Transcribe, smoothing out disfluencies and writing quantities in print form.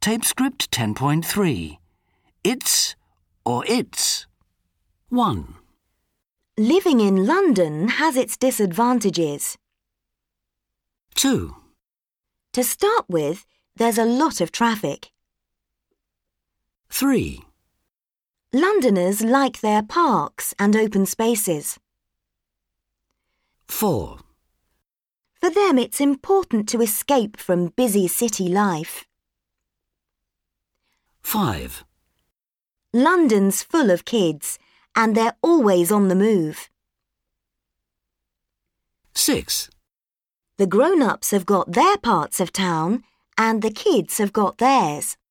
Tape script 10.3. It's or its. 1. Living in London has its disadvantages. 2. To start with, there's a lot of traffic. 3. Londoners like their parks and open spaces. 4. For them, it's important to escape from busy city life. 5. London's full of kids, and they're always on the move. 6. The grown-ups have got their parts of town, and the kids have got theirs.